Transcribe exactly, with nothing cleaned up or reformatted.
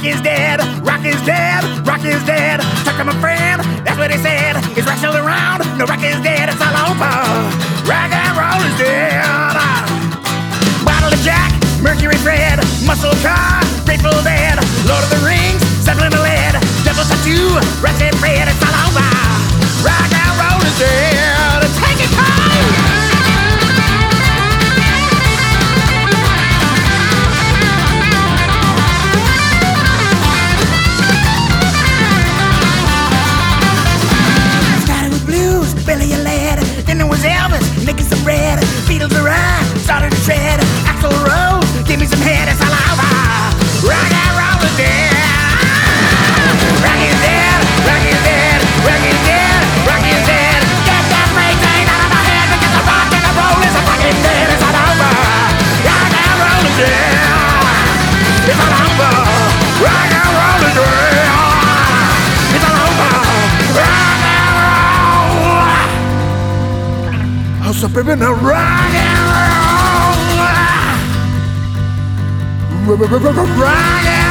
Rock is dead, rock is dead, rock is dead. Talk to my friend, that's what he said. Is rock still around? No, rock is dead, it's all over. Rock and roll is dead. Bottle of Jack, Mercury Fred, Muscle Car, Grateful Dead, Lord of the Rings, Zeppelin Lead, Devil Tattoo, Ratchet Fred, it's all over. Rock and roll is dead. Take it home. Billy and Led, then there was Elvis, making some bread. Beatles are right, started to shred. Axl Rose, give me some head, it's all over. Rock and roll is dead. Rock is dead, rock is dead, rock is dead, rock is dead. Get that brain drain out of my head because the rock and the roll is a fucking dead, it's all over. Rock and roll is dead. It's all over. Rock and roll is dead. It's all over. Rock so baby, now rock and roll, rock and roll.